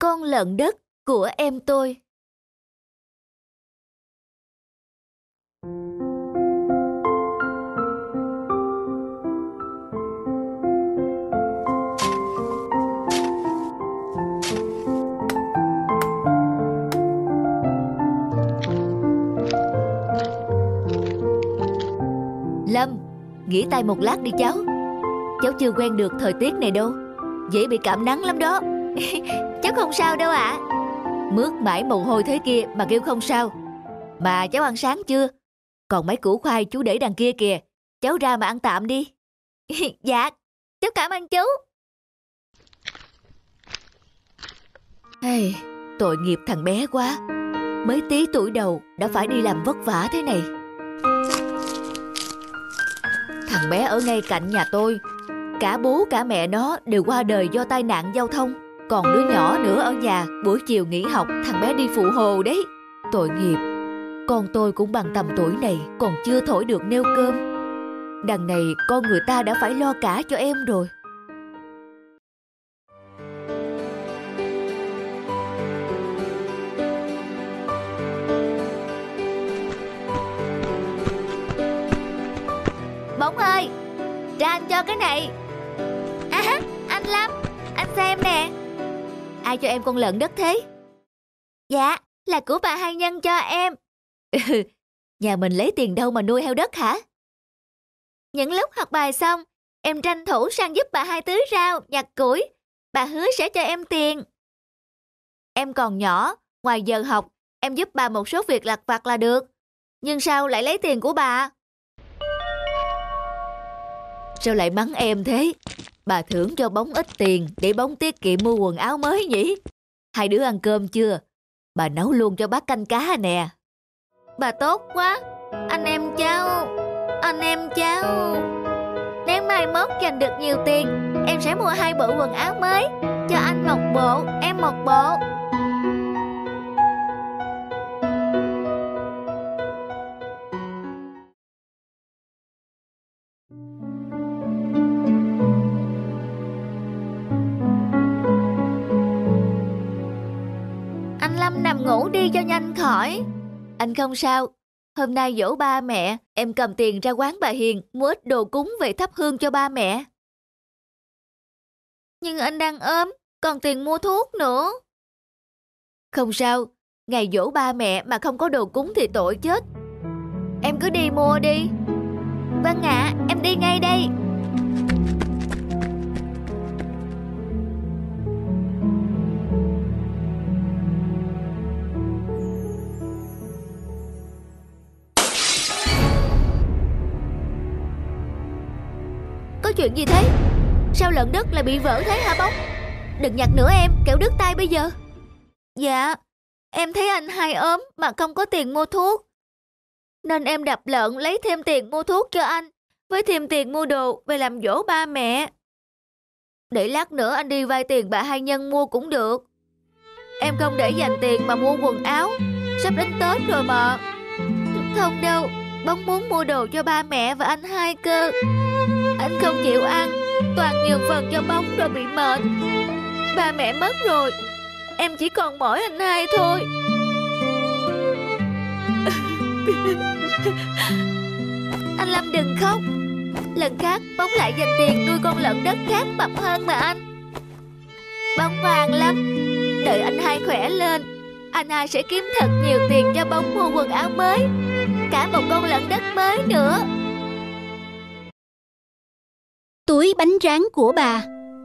Con lợn đất của em tôi. Lâm, nghỉ tay một lát đi cháu. Cháu chưa quen được thời tiết này đâu, dễ bị cảm nắng lắm đó. Cháu không sao đâu ạ. Mướt mãi mồ hôi thế kia mà kêu không sao. Mà cháu ăn sáng chưa? Còn mấy củ khoai chú để đằng kia kìa. Cháu ra mà ăn tạm đi. Dạ, cháu cảm ơn chú. Hey, tội nghiệp thằng bé quá. Mới tí tuổi đầu đã phải đi làm vất vả thế này. Thằng bé ở ngay cạnh nhà tôi, cả bố cả mẹ nó đều qua đời do tai nạn giao thông. Còn đứa nhỏ nữa ở nhà, buổi chiều nghỉ học thằng bé đi phụ hồ đấy. Tội nghiệp, con tôi cũng bằng tầm tuổi này, còn chưa thổi được nêu cơm. Đằng này con người ta đã phải lo cả cho em rồi. Bóng ơi, ra anh cho cái này. À, anh Lâm, anh xem nè. Ai cho em con lợn đất thế? Dạ, là của bà Hai Nhân cho em. Nhà mình lấy tiền đâu mà nuôi heo đất hả? Những lúc học bài xong, em tranh thủ sang giúp bà Hai tưới rau, nhặt củi. Bà hứa sẽ cho em tiền. Em còn nhỏ, ngoài giờ học, em giúp bà một số việc lặt vặt là được. Nhưng sao lại lấy tiền của bà? Sao lại mắng em thế? Bà thưởng cho Bóng ít tiền để Bóng tiết kiệm mua quần áo mới nhỉ? Hai đứa ăn cơm chưa? Bà nấu luôn cho bát canh cá nè. Bà tốt quá. Anh em cháu. Nếu mai mốt giành được nhiều tiền, em sẽ mua 2 bộ quần áo mới. Cho anh 1 bộ, em 1 bộ. Anh Lâm nằm ngủ đi cho nhanh khỏi. Anh không sao. Hôm nay giỗ ba mẹ, em cầm tiền ra quán bà Hiền mua ít đồ cúng về thắp hương cho ba mẹ. Nhưng anh đang ốm, còn tiền mua thuốc nữa. Không sao, ngày giỗ ba mẹ mà không có đồ cúng thì tội chết. Em cứ đi mua đi. Vâng ạ, em đi ngay đây. Có chuyện gì thế? Sao lợn đất lại bị vỡ thế hả Bóng? Đừng nhặt nữa em, kẻo đứt tay bây giờ. Dạ, em thấy anh Hai ốm mà không có tiền mua thuốc, nên em đập lợn lấy thêm tiền mua thuốc cho anh, với thêm tiền mua đồ về làm giỗ ba mẹ. Để lát nữa anh đi vay tiền bà Hai Nhân mua cũng được. Em không để dành tiền mà mua quần áo, sắp đến Tết rồi mà. Không đâu, Bóng muốn mua đồ cho ba mẹ và anh Hai cơ. Anh không chịu ăn, toàn nhường phần cho Bóng rồi bị mệt. Ba mẹ mất rồi, em chỉ còn mỗi anh Hai thôi. Anh Lâm đừng khóc. Lần khác Bóng lại dành tiền nuôi con lợn đất khác mập hơn mà anh. Bóng ngoan lắm. Đợi anh Hai khỏe lên, anh Hai sẽ kiếm thật nhiều tiền cho Bóng mua quần áo mới, cả một con lợn đất mới nữa. Túi bánh tráng của bà.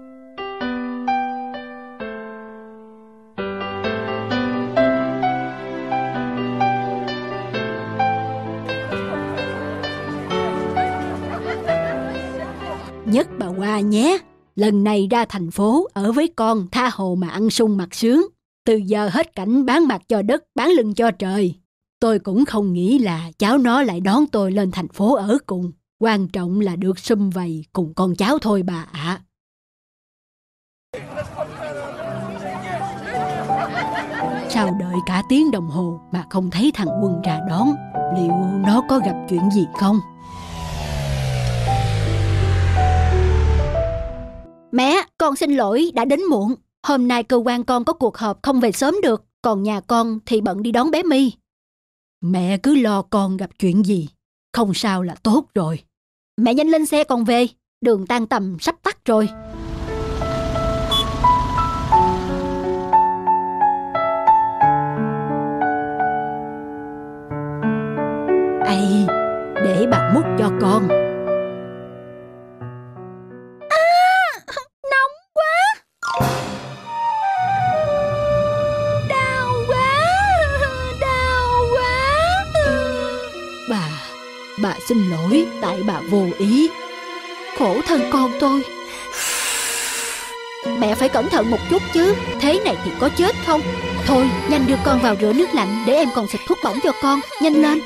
Nhất bà Hoa nhé, lần này ra thành phố ở với con tha hồ mà ăn sung mặc sướng. Từ giờ hết cảnh bán mặt cho đất, bán lưng cho trời. Tôi cũng không nghĩ là cháu nó lại đón tôi lên thành phố ở cùng. Quan trọng là được sum vầy cùng con cháu thôi bà ạ. Sao đợi cả tiếng đồng hồ mà không thấy thằng Quân ra đón? Liệu nó có gặp chuyện gì không? Mẹ, con xin lỗi đã đến muộn. hôm nay cơ quan con có cuộc họp không về sớm được, còn nhà con thì bận đi đón bé My. Mẹ cứ lo con gặp chuyện gì, không sao là tốt rồi. Mẹ nhanh lên xe còn về, đường tan tầm sắp tắt rồi. Ây, để bà múc cho con. Nóng quá. Đau quá. Đau quá. Bà xin lỗi, tại bà vô ý. Khổ thân con tôi. Mẹ phải cẩn thận một chút chứ, thế này thì có chết không? Thôi, nhanh đưa con vào rửa nước lạnh để em còn xịt thuốc bỏng cho con, nhanh lên.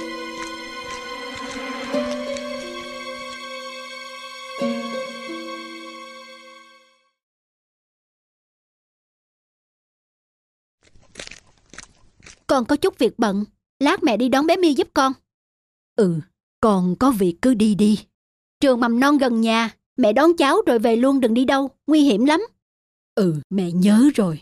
Con có chút việc bận, lát mẹ đi đón bé My giúp con. Con có việc cứ đi đi. Trường mầm non gần nhà, mẹ đón cháu rồi về luôn, đừng đi đâu, nguy hiểm lắm. Mẹ nhớ rồi.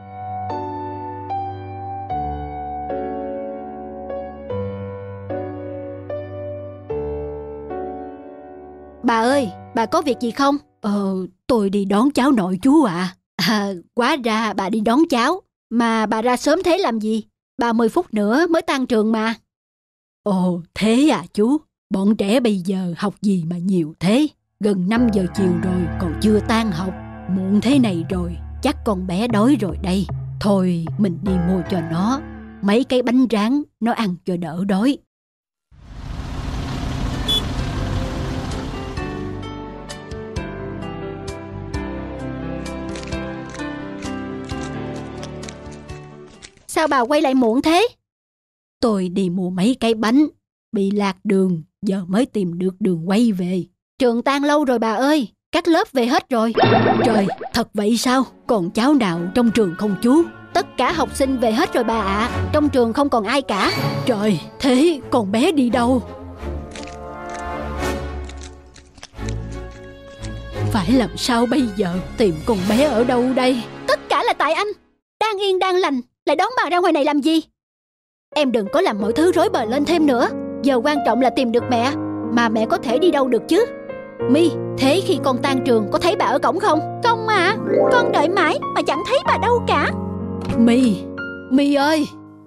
Bà ơi, bà có việc gì không? Tôi đi đón cháu nội chú ạ. Quá ra bà đi đón cháu. Mà bà ra sớm thế làm gì? 30 phút nữa mới tan trường mà. Ồ, thế à chú? Bọn trẻ bây giờ học gì mà nhiều thế? Gần 5 giờ chiều rồi còn chưa tan học. Muộn thế này rồi, chắc con bé đói rồi đây. Thôi mình đi mua cho nó mấy cái bánh rán, nó ăn cho đỡ đói. Sao bà quay lại muộn thế? Tôi đi mua mấy cái bánh, bị lạc đường, giờ mới tìm được đường quay về. Trường tan lâu rồi bà ơi, các lớp về hết rồi. Trời, thật vậy sao? Còn cháu nào trong trường không chú? Tất cả học sinh về hết rồi bà ạ, trong trường không còn ai cả. Trời, thế con bé đi đâu? Phải làm sao bây giờ? Tìm con bé ở đâu đây? Tất cả là tại anh. Đang yên đang lành lại đón bà ra ngoài này làm gì? Em đừng có làm mọi thứ rối bời lên thêm nữa. Giờ quan trọng là tìm được mẹ. Mà mẹ có thể đi đâu được chứ? My, thế khi con tan trường có thấy bà ở cổng không? Không à, con đợi mãi mà chẳng thấy bà đâu cả. My ơi.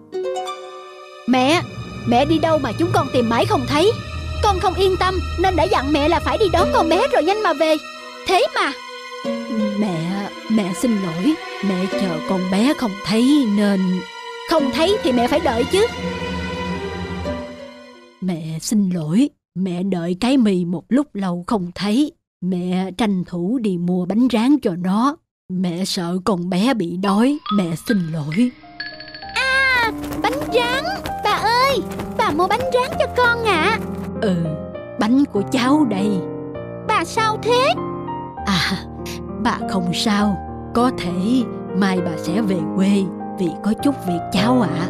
Mẹ đi đâu mà chúng con tìm mãi không thấy? Con không yên tâm nên đã dặn mẹ là phải đi đón con bé rồi nhanh mà về. Thế mà Mẹ xin lỗi, mẹ chờ con bé không thấy nên... Không thấy thì mẹ phải đợi chứ. Mẹ xin lỗi, mẹ đợi cái mì một lúc lâu không thấy. Mẹ tranh thủ đi mua bánh rán cho nó. Mẹ sợ con bé bị đói, mẹ xin lỗi. À, bánh rán, bà ơi, bà mua bánh rán cho con ạ. Bánh của cháu đây. Bà sao thế? Bà không sao, có thể mai bà sẽ về quê vì có chút việc cháu ạ.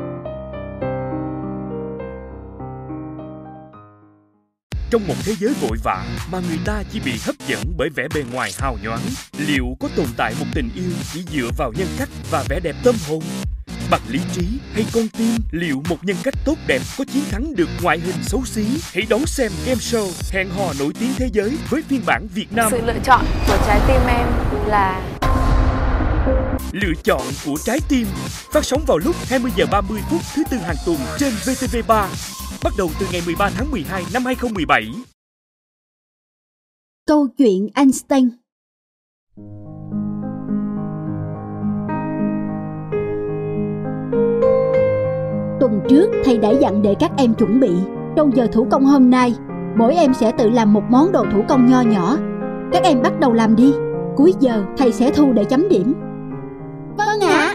Trong một thế giới vội vã mà người ta chỉ bị hấp dẫn bởi vẻ bề ngoài hào nhoáng, liệu có tồn tại một tình yêu chỉ dựa vào nhân cách và vẻ đẹp tâm hồn? Bằng lý trí hay con tim, liệu một nhân cách tốt đẹp có chiến thắng được ngoại hình xấu xí? Hãy đón xem game show Hẹn hò nổi tiếng thế giới với phiên bản Việt Nam. Sự lựa chọn của trái tim em là... Lựa chọn của trái tim phát sóng vào lúc 20 giờ 30 phút thứ Tư hàng tuần trên VTV3, bắt đầu từ ngày 13 tháng 12 năm 2017. Câu chuyện Einstein. Tuần trước thầy đã dặn để các em chuẩn bị. Trong giờ thủ công hôm nay, mỗi em sẽ tự làm một món đồ thủ công nho nhỏ. Các em bắt đầu làm đi. Cuối giờ thầy sẽ thu để chấm điểm. Vâng ạ.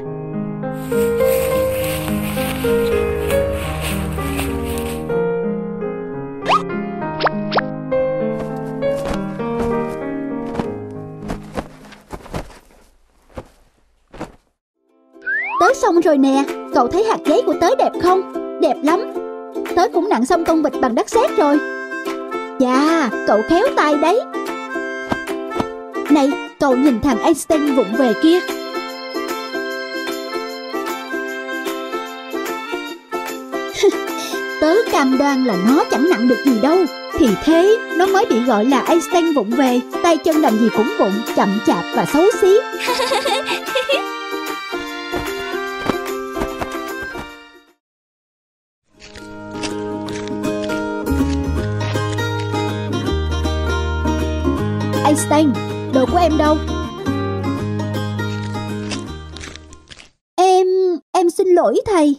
Tớ xong rồi nè. Cậu thấy hạt giấy của tớ đẹp không? Đẹp lắm. Tớ cũng nặn xong con vịt bằng đất sét rồi. Chà, cậu khéo tay đấy. Này, Cậu nhìn thằng Einstein vụng về kia. Tớ cam đoan là nó chẳng nặng được gì đâu. Thì thế nó mới bị gọi là Einstein vụng về. Tay chân làm gì cũng vụng, chậm chạp và xấu xí. Einstein, đồ của em đâu? Em xin lỗi thầy.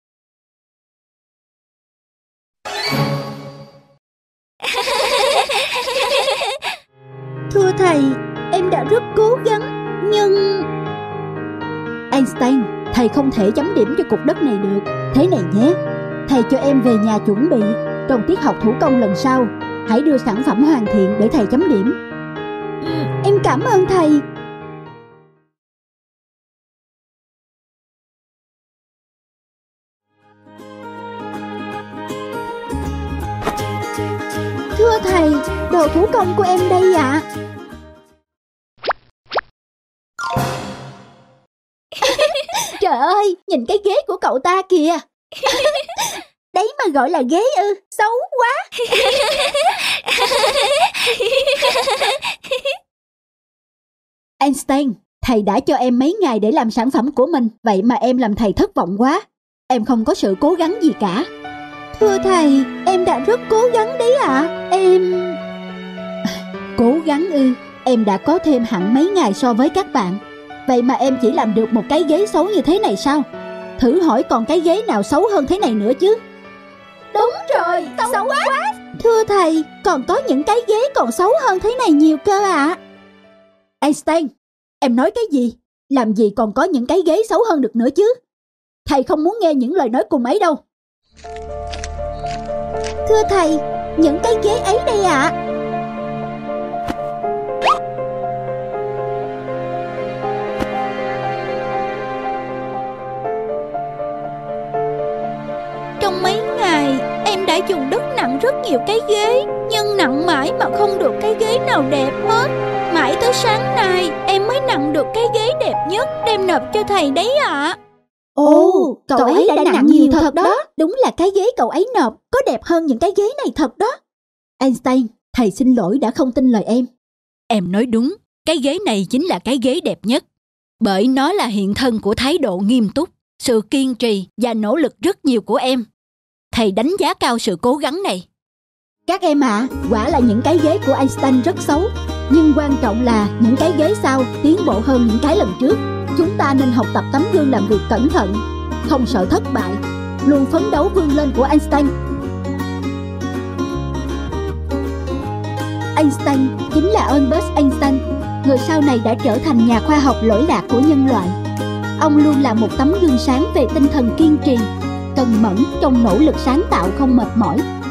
Thưa thầy, em đã rất cố gắng, nhưng... Einstein, thầy không thể chấm điểm cho cục đất này được. Thế này nhé, thầy cho em về nhà chuẩn bị. Trong tiết học thủ công lần sau, hãy đưa sản phẩm hoàn thiện để thầy chấm điểm. Em cảm ơn thầy. Thưa thầy, đồ thủ công của em đây ạ. Trời ơi, nhìn cái ghế của cậu ta kìa. Đấy mà gọi là ghế ư? Xấu quá. Einstein, thầy đã cho em mấy ngày để làm sản phẩm của mình. Vậy mà em làm thầy thất vọng quá. Em không có sự cố gắng gì cả. Thưa thầy, em đã rất cố gắng đấy ạ. Em... Cố gắng ư? Em đã có thêm hẳn mấy ngày so với các bạn. Vậy mà em chỉ làm được một cái ghế xấu như thế này sao? Thử hỏi còn cái ghế nào xấu hơn thế này nữa chứ? Đúng rồi, xấu quá. Thưa thầy, còn có những cái ghế còn xấu hơn thế này nhiều cơ ạ. Einstein, em nói cái gì? Làm gì còn có những cái ghế xấu hơn được nữa chứ? Thầy không muốn nghe những lời nói cùng ấy đâu. Thưa thầy, những cái ghế ấy đây ạ. Trong mấy ngày, em đã dùng đất nặng rất nhiều cái ghế, nhưng nặng mãi mà không được cái ghế nào đẹp hết. Mãi tới sáng nay, em mới nặng được cái ghế đẹp nhất, đem nộp cho thầy đấy ạ. Ồ, cậu ấy đã nặng nhiều thật đó. Đúng là cái ghế cậu ấy nộp có đẹp hơn những cái ghế này thật đó. Einstein, thầy xin lỗi đã không tin lời em. Em nói đúng, cái ghế này chính là cái ghế đẹp nhất. Bởi nó là hiện thân của thái độ nghiêm túc, sự kiên trì và nỗ lực rất nhiều của em. Thầy đánh giá cao sự cố gắng này. Các em ạ, quả là những cái ghế của Einstein rất xấu. Nhưng quan trọng là những cái ghế sau tiến bộ hơn những cái lần trước. Chúng ta nên học tập tấm gương làm việc cẩn thận, không sợ thất bại, luôn phấn đấu vươn lên của Einstein. Einstein chính là Albert Einstein, người sau này đã trở thành nhà khoa học lỗi lạc của nhân loại. Ông luôn là một tấm gương sáng về tinh thần kiên trì, cần mẫn trong nỗ lực sáng tạo không mệt mỏi.